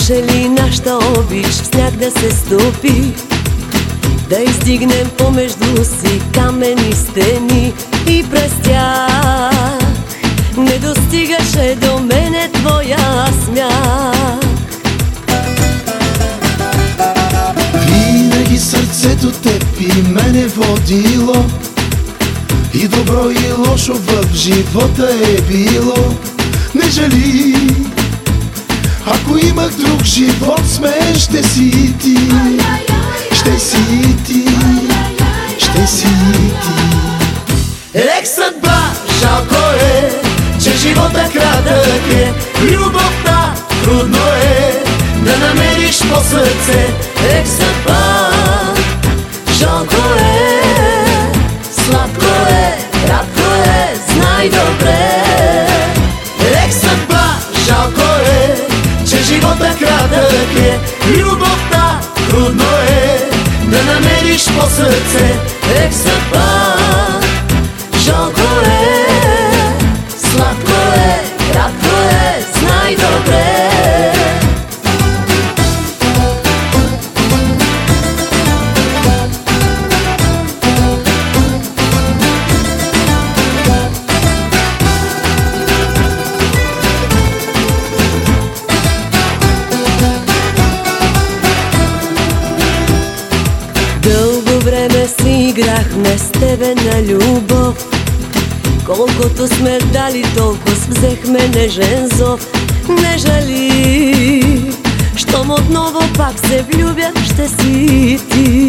Може ли нашата обич в сняг да се стопи, да издигнем помежду си каменни стени и през тях не достигаше до мене твоя смях. Винаги сърцето теб и мене водило, и добро и лошо в живота е било. Не жали, ако имах друг живот с мен, ще си ти, ще си ти, ще си ти. Ех, съдба, жалко е, че живота кратък е, любовта трудно е да намериш по сърце. Ех, съдба, жалко е, сладко е, кратко е, знай добре. Ех, съдба, жалко е, че живота кратък е, любовта трудно е да намериш по сърце. Ех, съдба, жалко е, сладко е, кратко е, знай добре. Дълго време си играхме с тебе на любов, колкото сме дали, толкова взехме нежен зов. Не жали, щом отново пак се влюбя, ще си ти.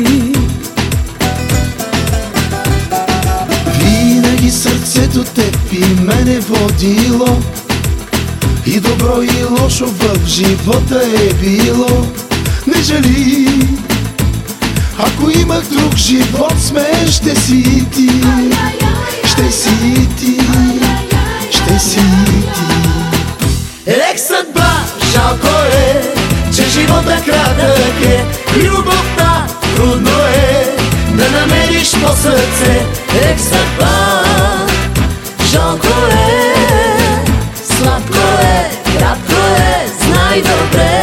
Винаги сърцето теб и мене водило, и добро и лошо в живота е било. Не жали, ако имах друг живот с мен, ще си ти, ще си ти, ще си ти. Ех, съдба, жалко е, че живота кратък е, любовта трудно е да намериш по сърце. Ех, съдба, жалко е, сладко е, кратко е, знай добре.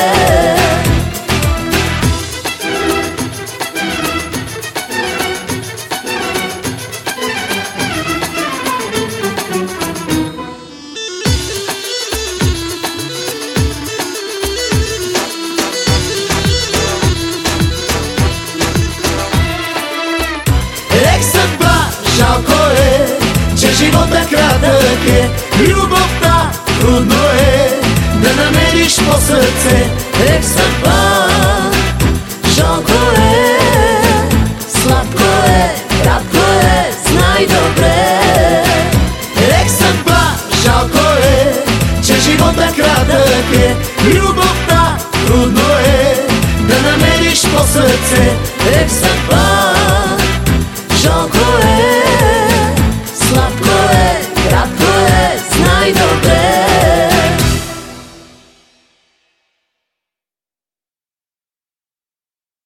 Ех, съдба, жалко е, че живота кратък е, любовта трудно е да намериш по сърце. Ех, съдба,